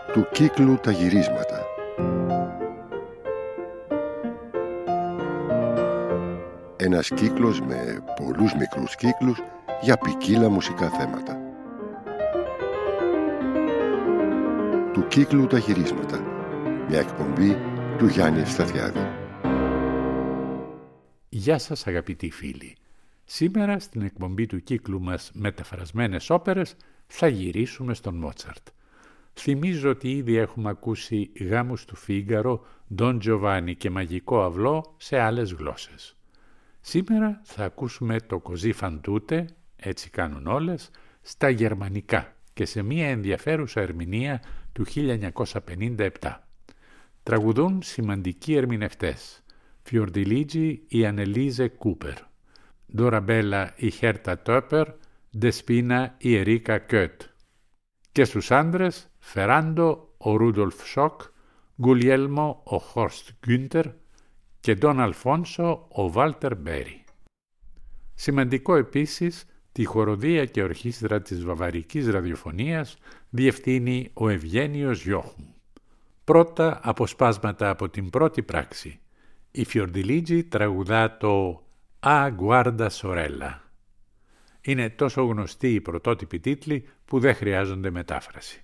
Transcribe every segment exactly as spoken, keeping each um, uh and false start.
Του κύκλου τα γυρίσματα. Ένας κύκλος με πολλούς μικρούς κύκλους για ποικίλα μουσικά θέματα. Του κύκλου τα γυρίσματα. Μια εκπομπή του Γιάννη Ευσταθιάδη. Γεια σας αγαπητοί φίλοι. Σήμερα στην εκπομπή του κύκλου μας μεταφρασμένες όπερες θα γυρίσουμε στον Μότσαρτ. Θυμίζω ότι ήδη έχουμε ακούσει γάμους του Φίγκαρο, Ντον Τζοβάνι και Μαγικό Αυλό σε άλλες γλώσσες. Σήμερα θα ακούσουμε το Κοζί φαν τούτε, έτσι κάνουν όλες, στα γερμανικά και σε μια ενδιαφέρουσα ερμηνεία του χίλια εννιακόσια πενήντα επτά. Τραγουδούν σημαντικοί ερμηνευτές. Φιορντιλίτζι η Ανελίζε Κούπερ, Ντοραμπέλα η Χέρτα Τόπερ, Ντεσπίνα η Ερίκα Κιότ. Και στους άντρες Φεράντο ο Ρούντολφ Σοκ, Γκουλιέλμο ο Χόρστ Γκούντερ και Ντον Αλφόνσο ο Βάλτερ Μπέρι. Σημαντικό επίσης, τη χοροδία και ορχήστρα της Βαβαρικής Ραδιοφωνίας διευθύνει ο Ευγένιος Γιόχουμ. Πρώτα αποσπάσματα από την πρώτη πράξη. Η Φιορντιλίτζι τραγουδά το «Α Γκουάρντα Σορέλα». Είναι τόσο γνωστοί οι πρωτότυποι τίτλοι που δεν χρειάζονται μετάφραση.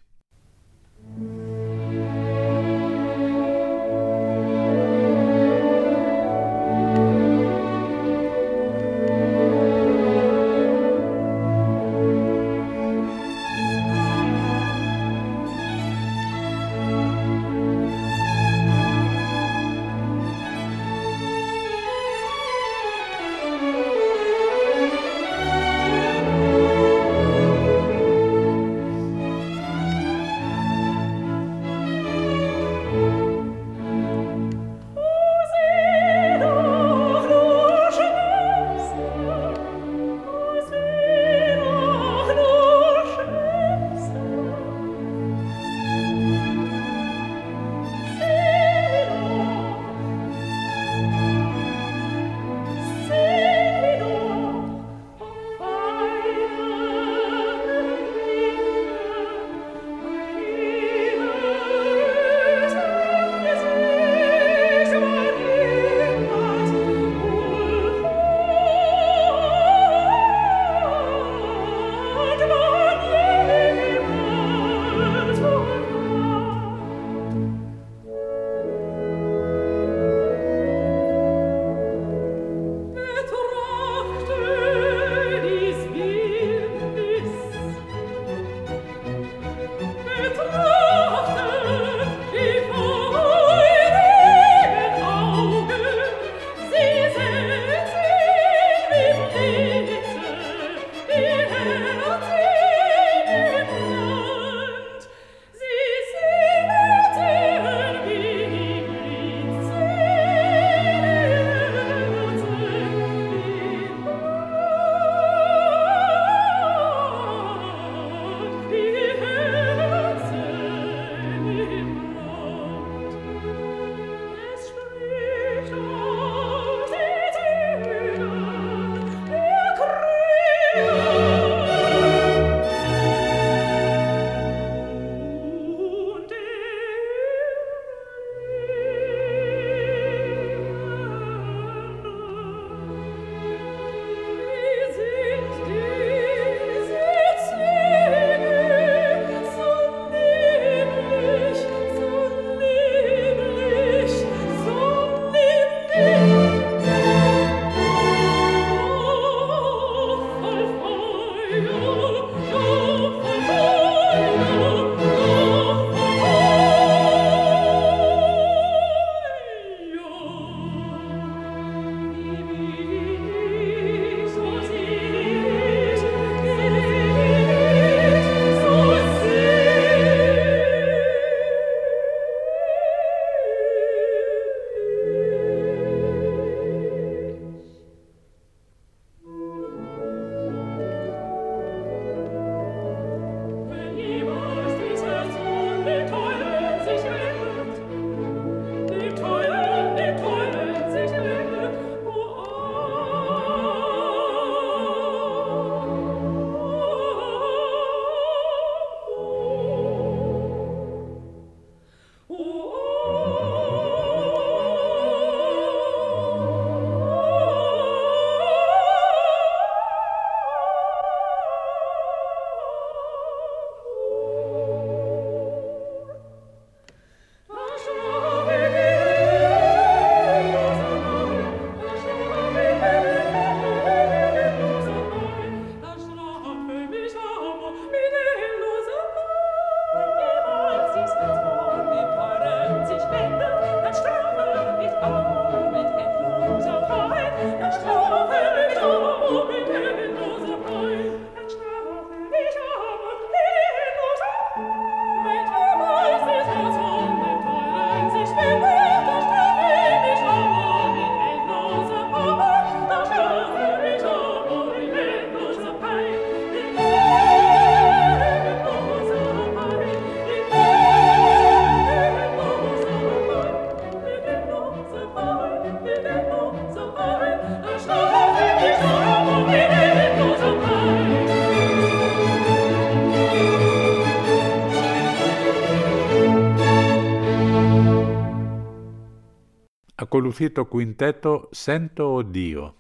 Ακολουθεί το κουιντέτο Σέντο Οντίο.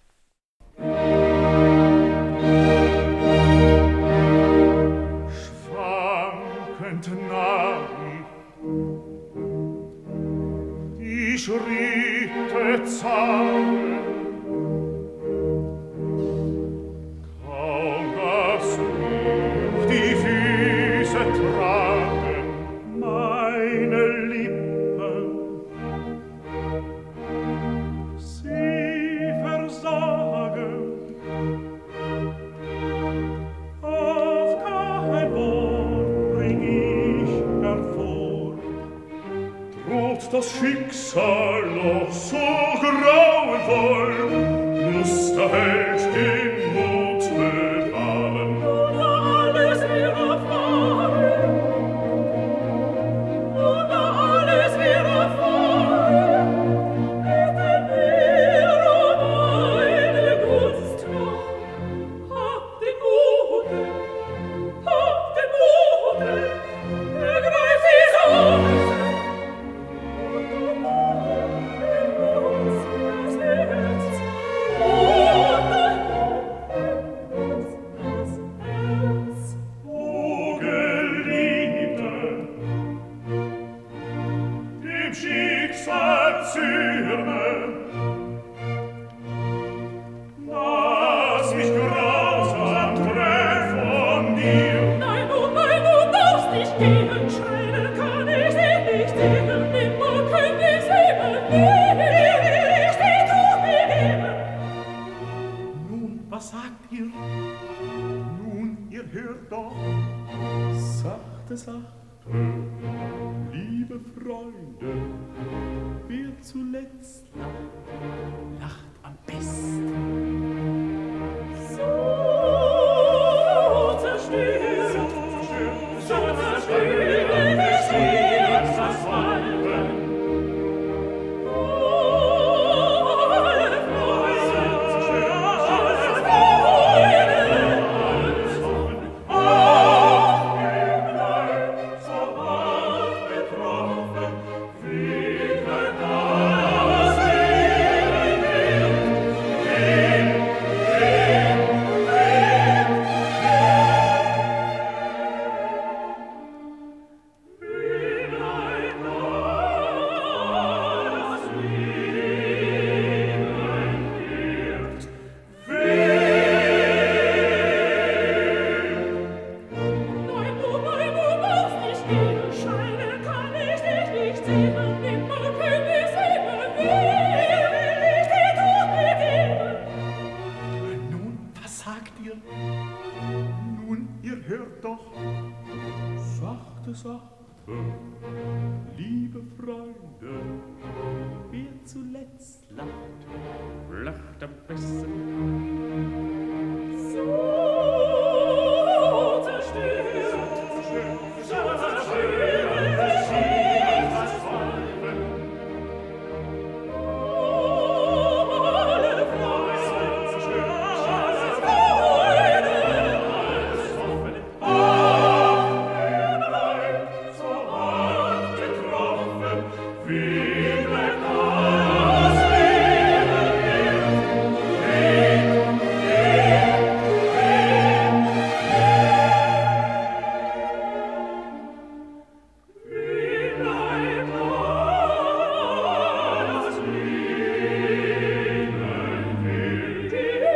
Schwankend nahen die Schritte zahlen, kaum dass mich die Füße tragen, meine Lippen, sie versagen. Ach, kein Wort bring ich hervor, droht das Schicksal noch so grauenvoll, Lust erhält den Mut bewahren. Und alles wird erfahren, und alles wird erfahren, bitte mir um eine Gunst noch, hab den Mut, hab den Mut, ergreif die Chance. Liebe Freunde, wer zuletzt lacht, lacht am besten. So zerstört, so zerstört, wie sie verfallen. Alle Freude, alle Freude, alles offen, auch im Leib, so hart betroffen, wie kein das Leben wird. Gehen, gehen, gehen, gehen. Vielleicht das Leben wird. Nein, du, nein, du darfst nicht gehen, scheinen kann ich dich nicht sehen, nimmer könnt ich sehen, wer will ich dir Tod begeben? Nun, was sagt ihr? Nun, ihr hört doch, sachte, sachte, liebe Freunde, wer zuletzt lacht, lacht am besten. So zerstört, so zerstört, wie sie verfallen. Alle Freude, alle Freude, alles offen, auch im Leib, so hart getroffen, wie bleibt das Leben wird. Gehen, gehen, gehen, wie bleibt das Leben wird.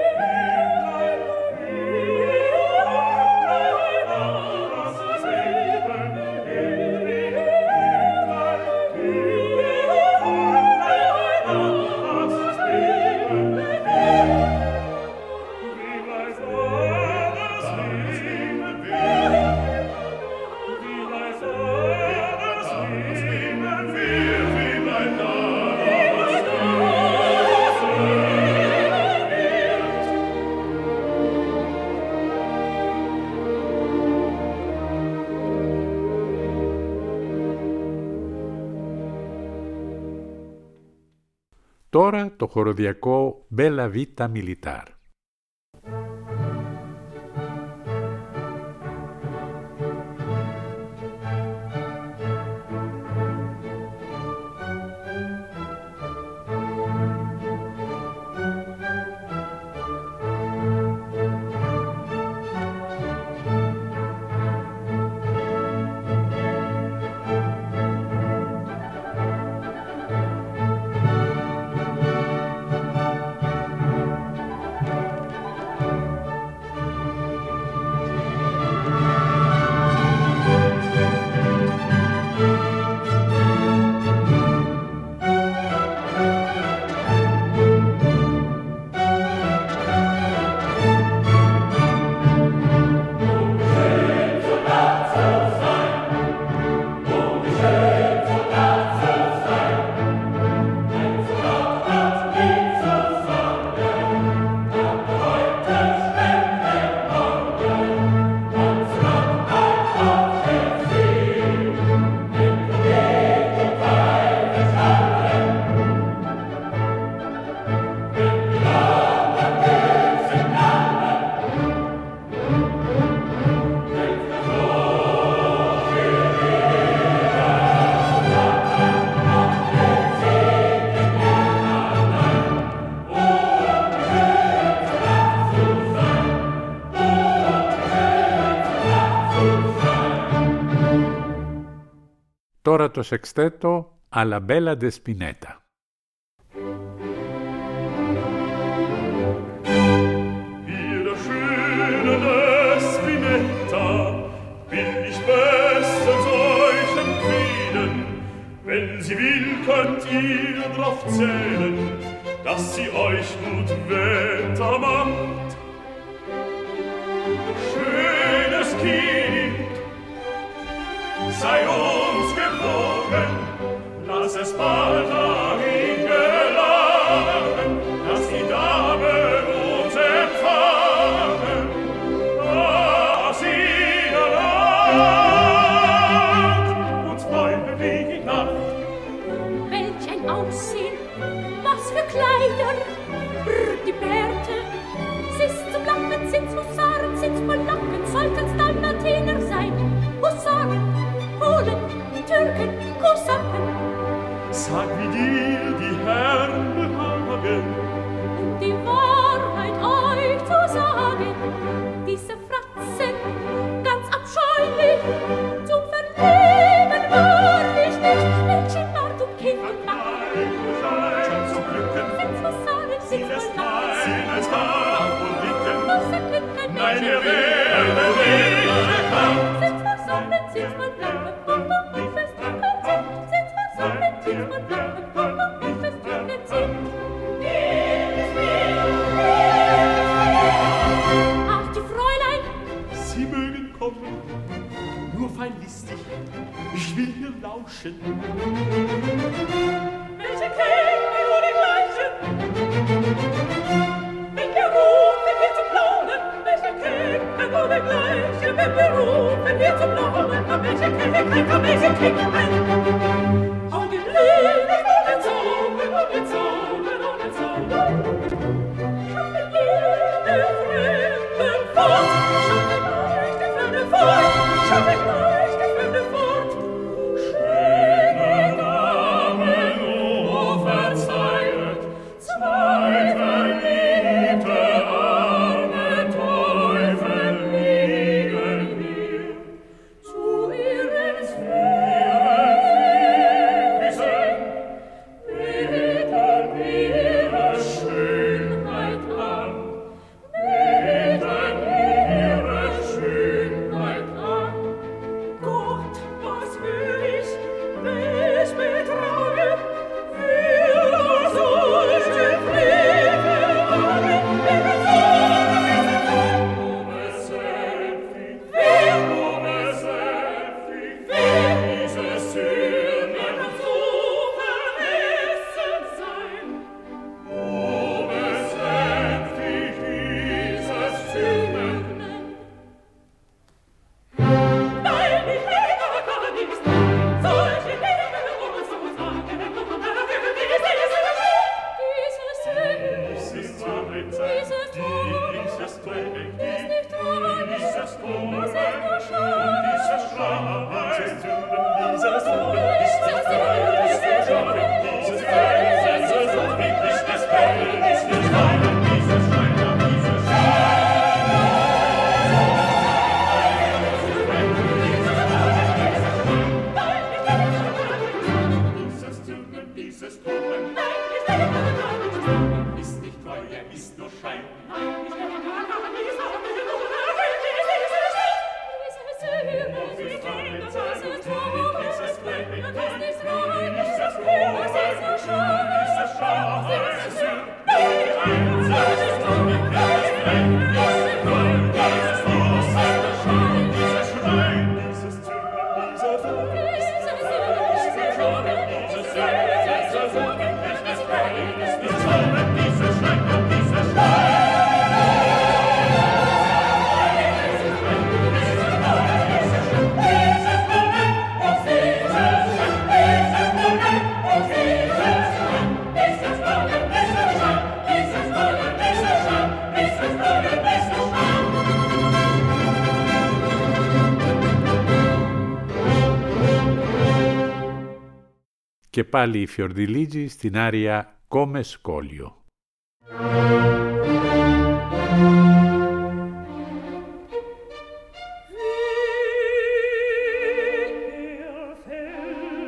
Τώρα το χοροδιακό Bella Vita Militar. Τώρα το σεξτέτο «Alla Bella de Spinetta». Wenn sie will, könnt ihr drauf zählen, dass sie euch gut Wetter macht. Schönes Kind, sei uns gewogen, lass es bald dahin gelangen, dass die Dame uns empfangen, dass sie erlangt uns Freunde wie die Nacht. Welch ein Aussehen, was für Kleider, brr, die Bärte, sitzt zum Lachen, sind's Husaren, sind's Polacken, sollten's Dalmatiner sein, Husaren, Polen, Türken, Kosaken. Sag, wie dir die Herren behagen, Um die Wahrheit euch zu sagen, diese Fratzen, ganz abscheulich, zum Verlieben wahrlich nicht, Mädchen, Bart und Kind und Backen. schon zu glücken, Sind's Husaren, sie sind's lässt Polacken, ein als Tag und blicken. Kosaken, Nein, wir werden nicht erkannt. Sind's Husaren, sind's Polacken, Bum, bum, bum, fest Drucken sind, sind's Husaren, sind's Polacken, Bum, bum, bum, fest Drucken sind. Ach, die Fräulein, Sie mögen kommen, nur fein listig, ich will hier lauschen. welche Kämme nur die gleichen? Wenn wir rufen, wir zum Plaudern, welche Kämme nur die gleichen? Wenn wir rufen, wir zum Plaudern, welche Kämme, kein welche Kämme ein? Augenblicklich ohne Zaubern, ohne Zaubern, ohne Zaubern. Schaffe jede Fremden fort, schaffe gleich die Fremde fort, schaffe gleich die Fremde fort. Schöne Damen, oh verzeihet, zwei verliebte arme Teufel liegen hier zu ihren Füßen, beten ihre Schönheit an, beten ihre Schönheit an. Gott, was will ich, mich betragen, will aus solchen Frevel wagen, wer besorgen, wer besänftigt, wer diese Sühne kann so vergessen sein. O besänftigt diese Sühne. Nein, ich rede gar nicht, solche Dinge, um es zu sagen, diese Sühne, Dieses Träumen, dieses Träumen, dieses Träumen, ist nicht traurig, dieses Träumen, es ist nur Scham. dieses Schreien, dieses Träumen, dieses Träumen, dieses Träumen, dieses Träumen, dieses Träumen, dieses Träumen, dieses Träumen, dieses Schreien, dieses Dieses Träumen, dieses Träumen, ist nicht treu, er ist nur Schein. Και πάλι η Φιορδιλίτζη στην άρια «Come Scoglio». Wie er fällt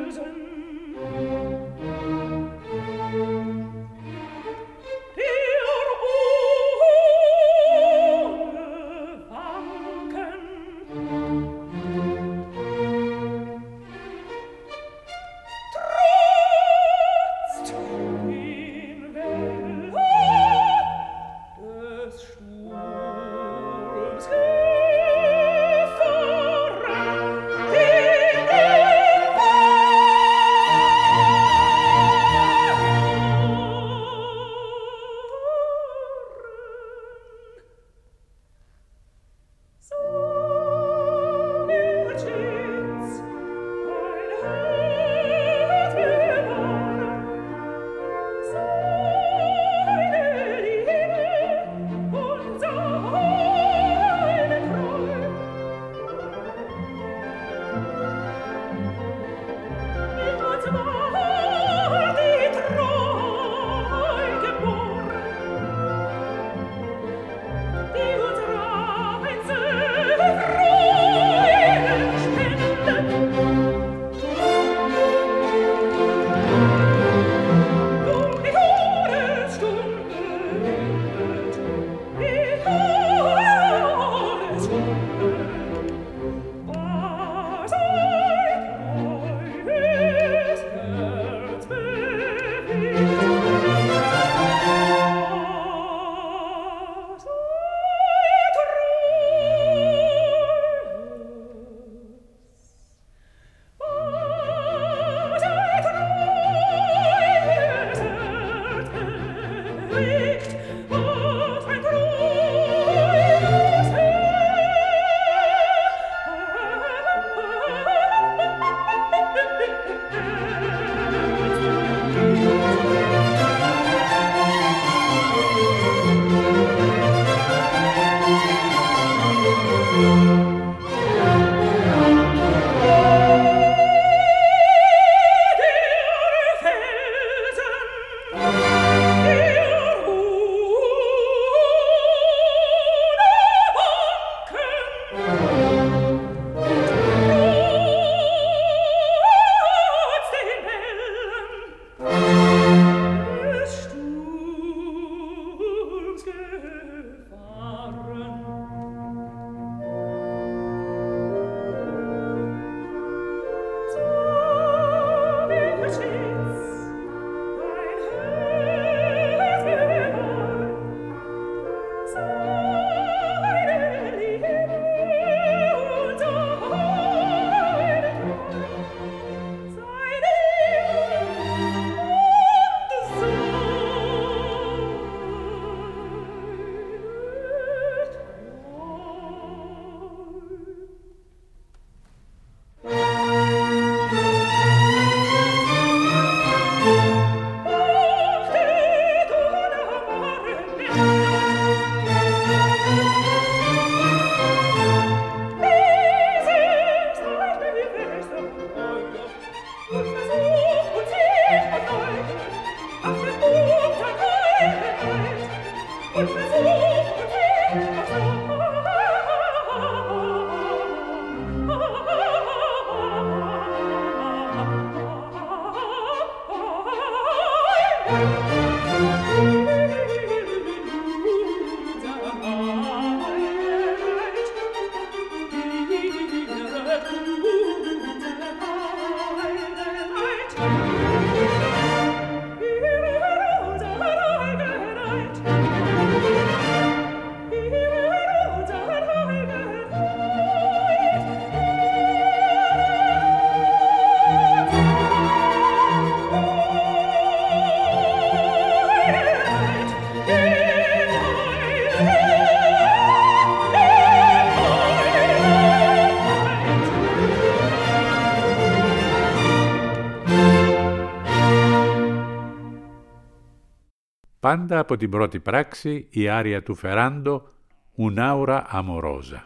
Πάντα από την πρώτη πράξη η άρια του Φεράντο «Un'aura amorosa».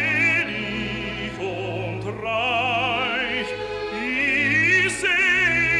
Selig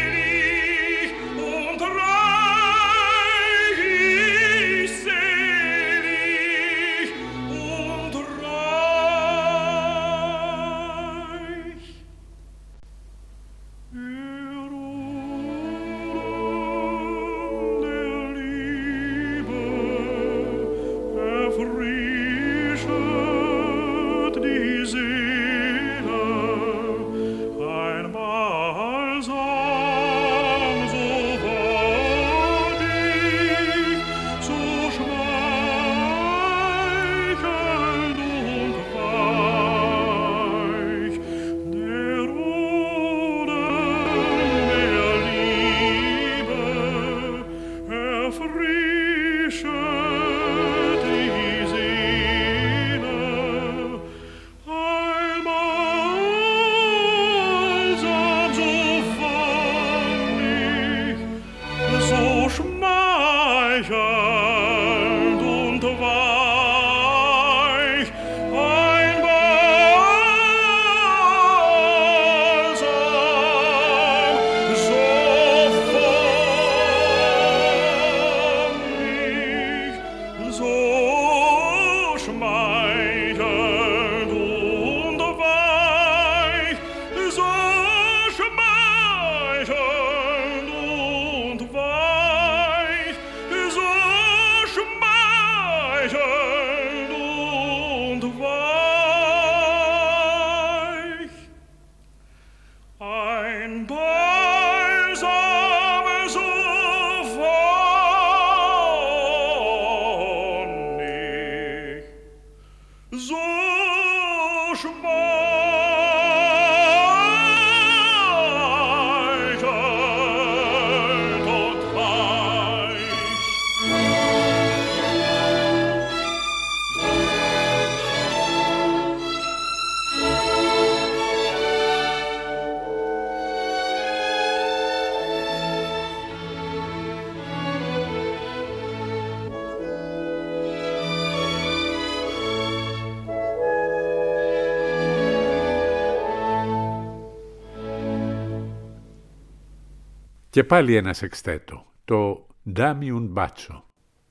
Και πάλι ένα σεξτέτο, το Ντάμιουν Μπάτσο.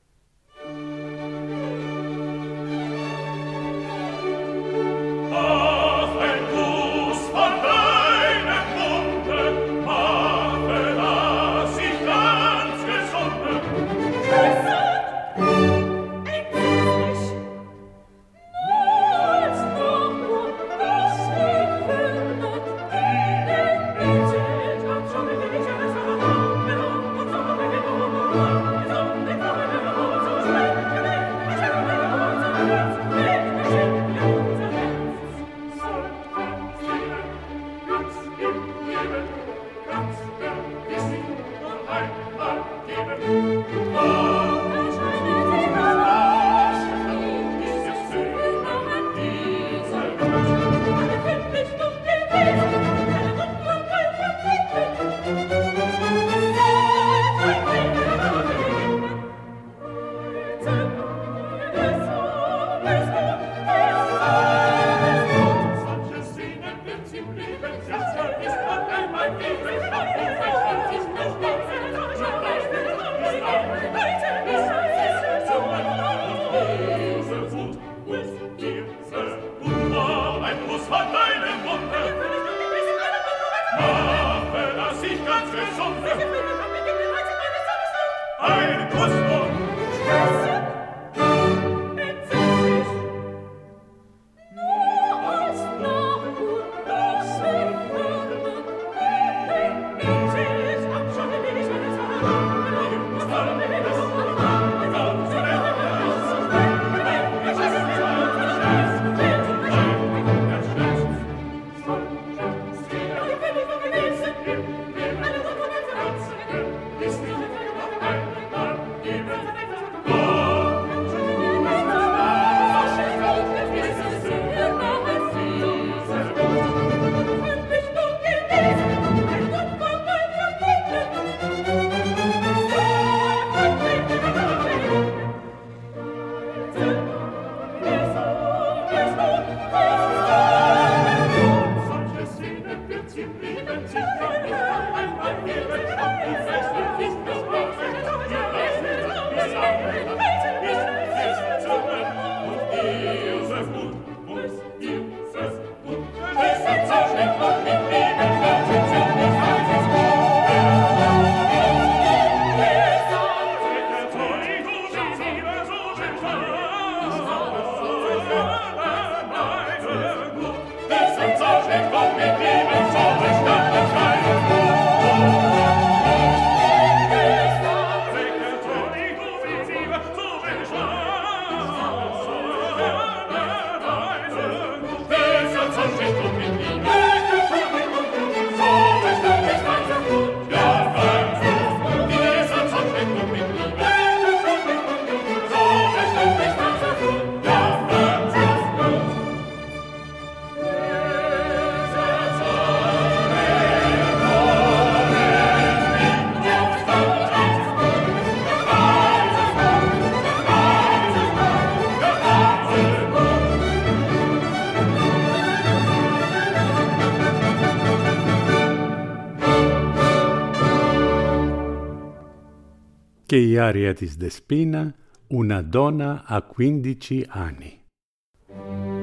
Και η άρια της Δεσπίνα «Una donna a quindici anni».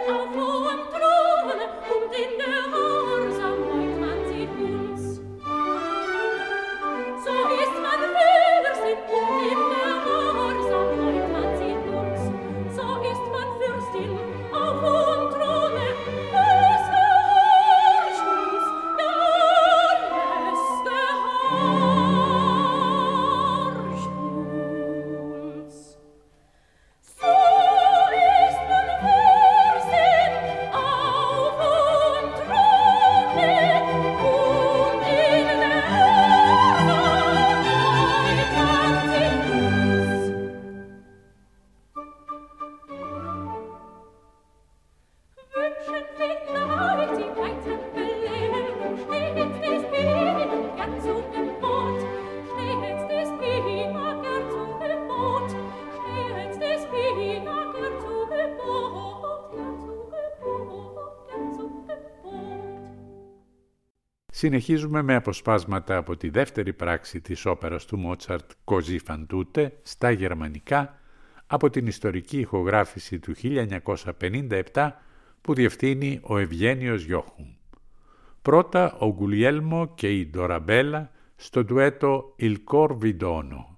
Συνεχίζουμε με αποσπάσματα από τη δεύτερη πράξη της όπερας του Μότσαρτ «Così fan tutte» στα γερμανικά από την ιστορική ηχογράφηση του χίλια εννιακόσια πενήντα επτά που διευθύνει ο Ευγένιος Γιόχουμ. Πρώτα ο Γκουλιέλμο και η Ντοραμπέλα στο ντουέτο «Il cor vi dono».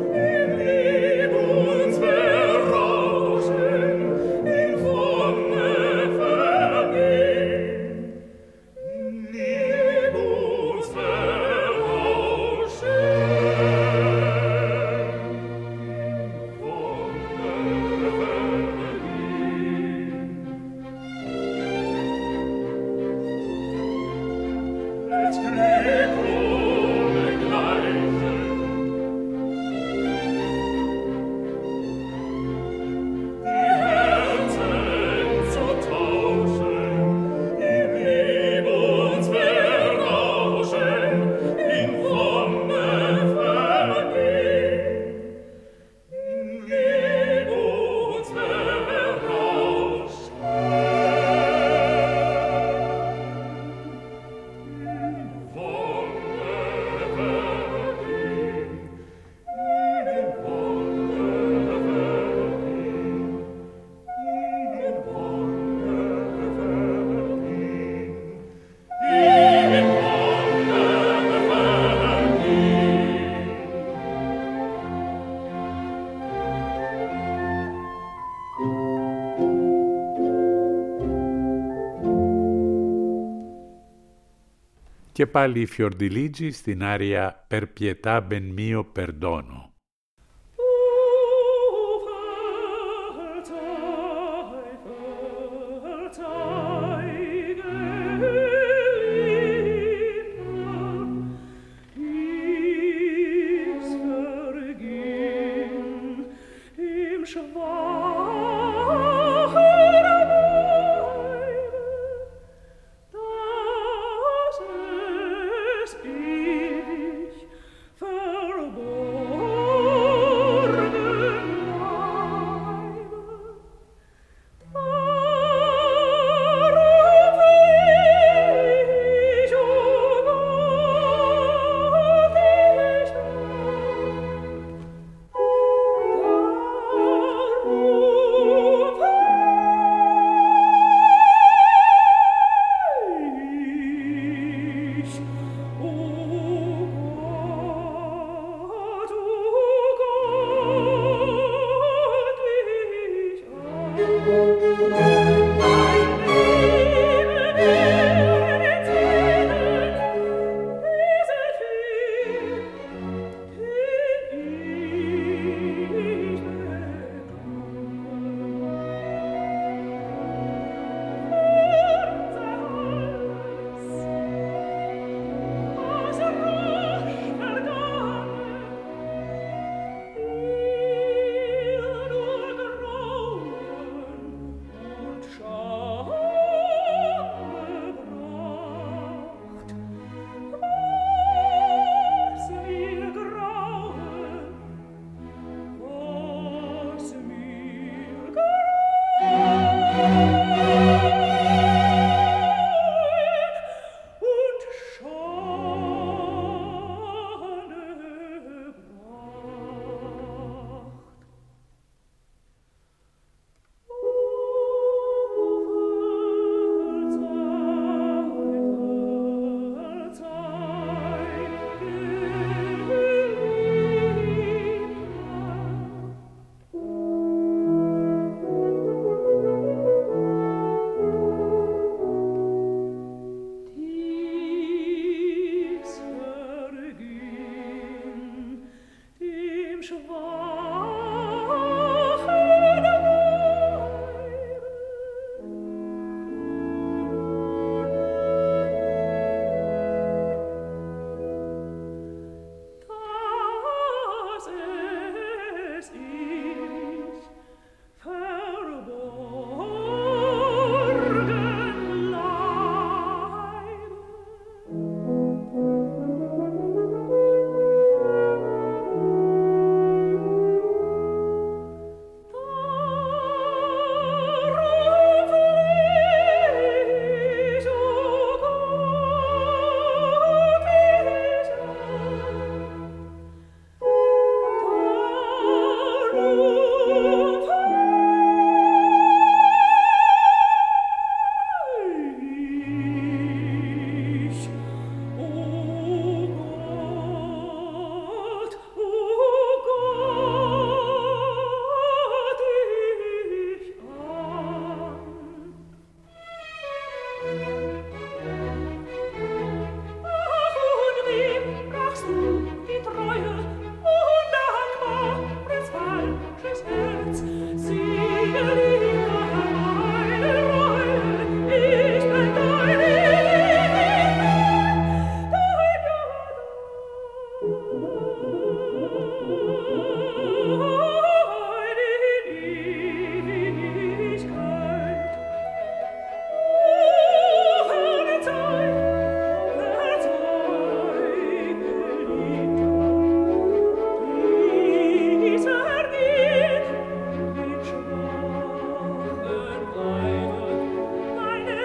Thank you. Και πάλι η Φιορντιλίτζη στην άρια «Per pietà ben mio perdono». Oh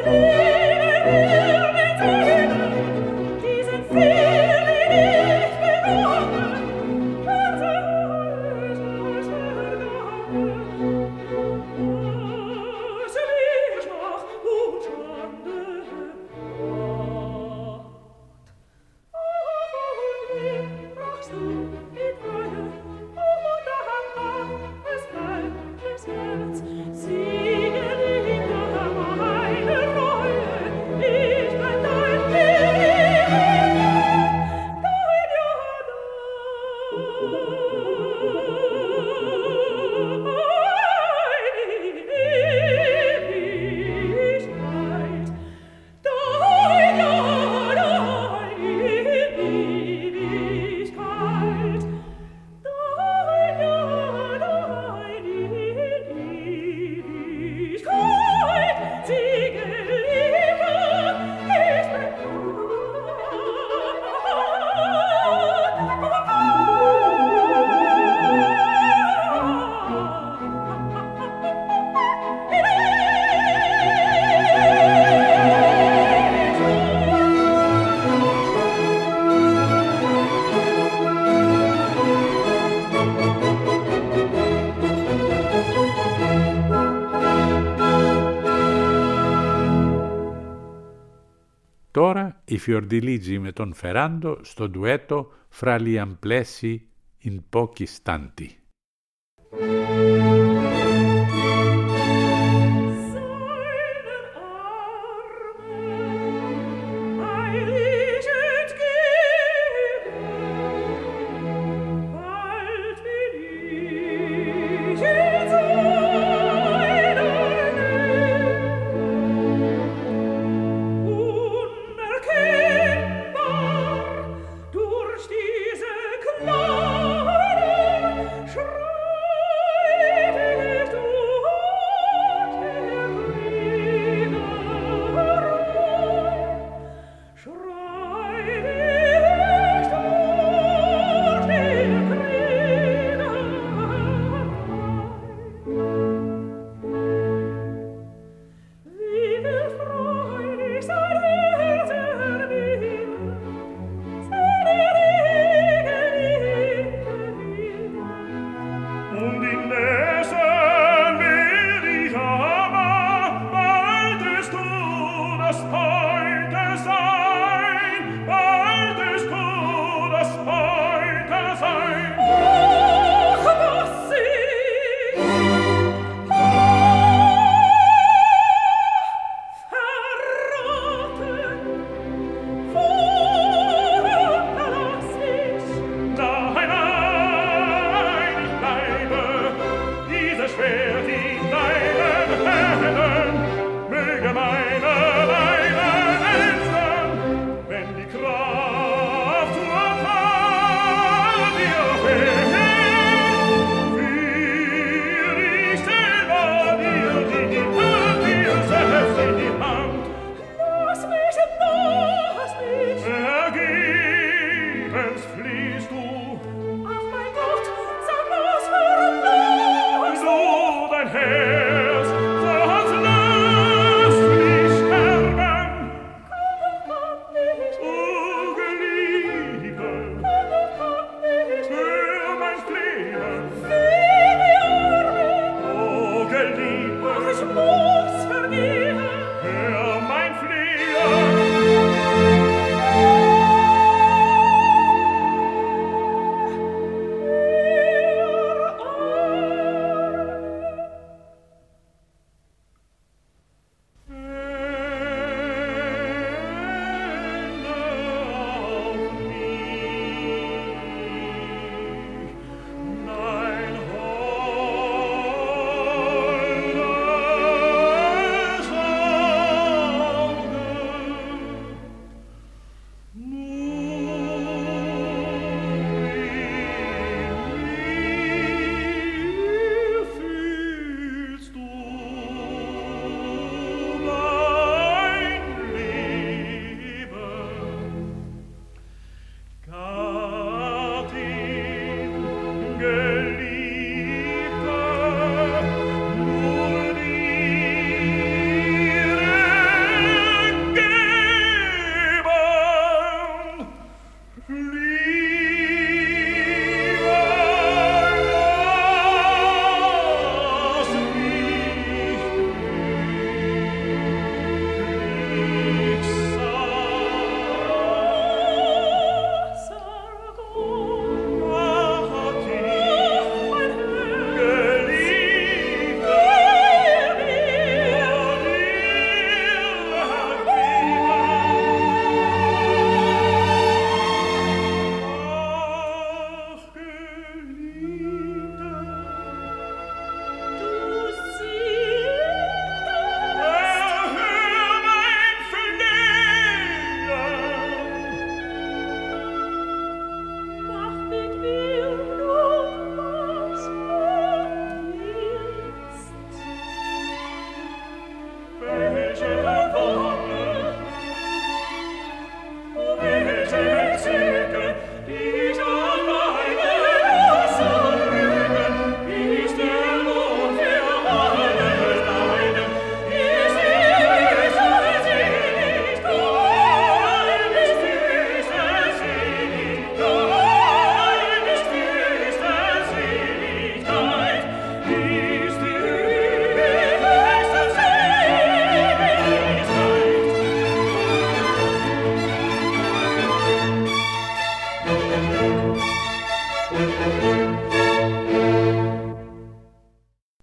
Τώρα η Φιορντιλίτζη με τον Φεράντο στο ντουέτο «Fra gli amplessi in pochi istanti». Schreien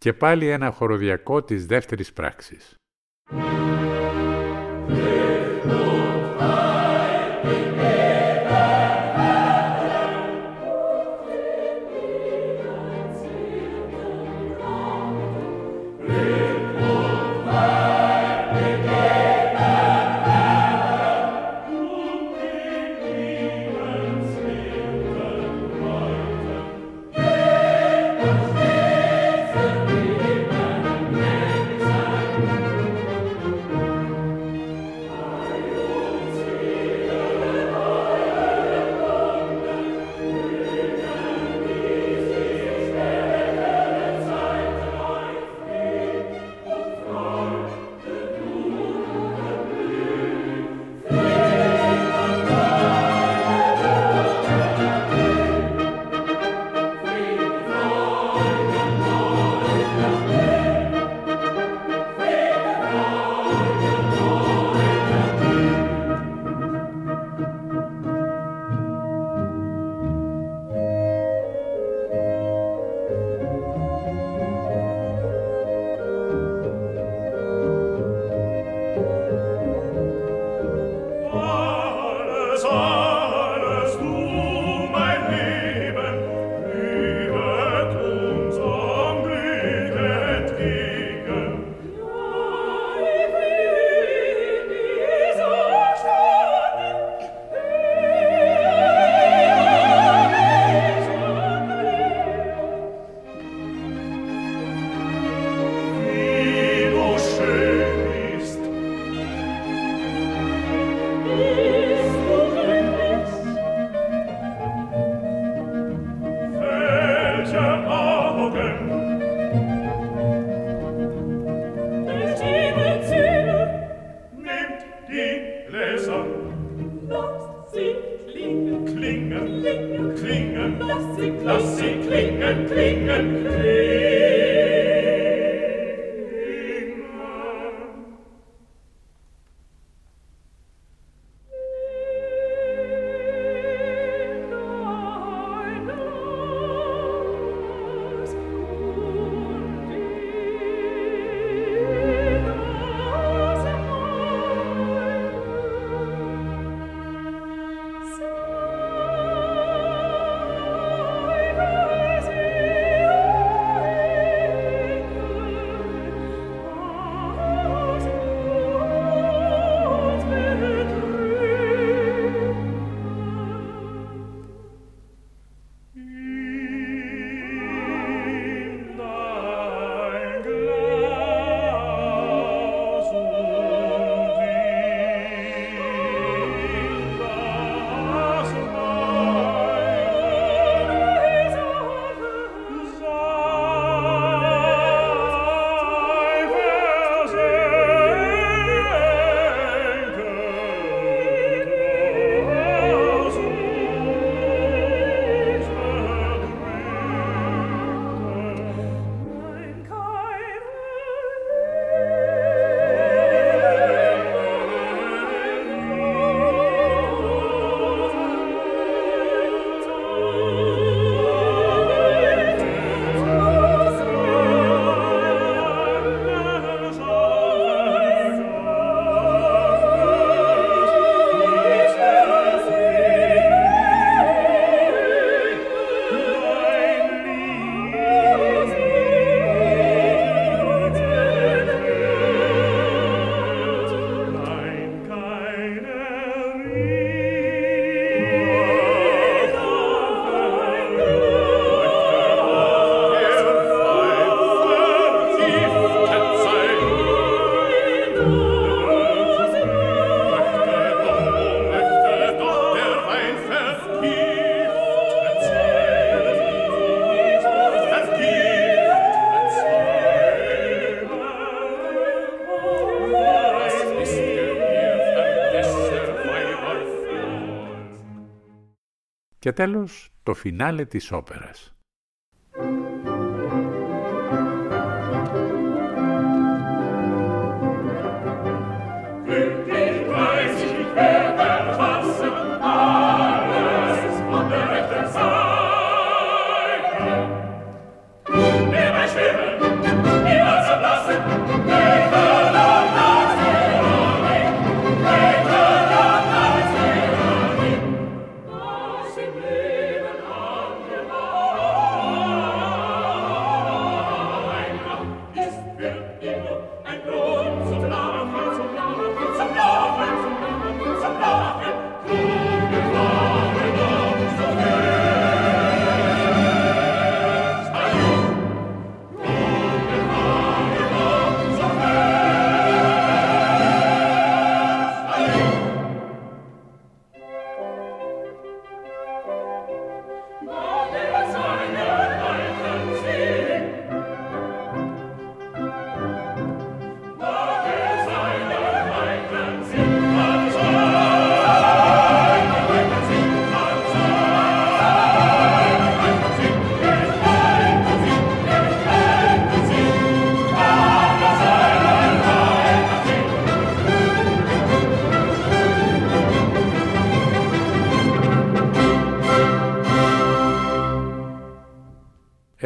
Και πάλι ένα χοροδιακό της δεύτερης πράξης. Και τέλος, το φινάλε της όπερας. Never schwimmen,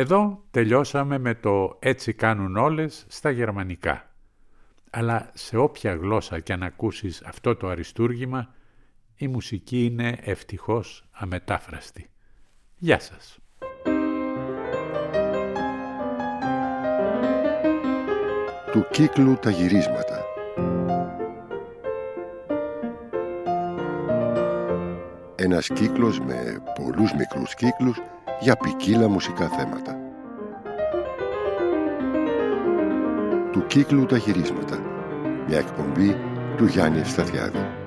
Εδώ τελειώσαμε με το «Έτσι κάνουν όλες» στα γερμανικά. Αλλά σε όποια γλώσσα κι αν ακούσεις αυτό το αριστούργημα, η μουσική είναι ευτυχώς αμετάφραστη. Γεια σας. Του κύκλου τα γυρίσματα. Ένας κύκλος με πολλούς μικρούς κύκλους για ποικίλα μουσικά θέματα. Του κύκλου τα γυρίσματα. Μια εκπομπή του Γιάννη Ευσταθιάδη.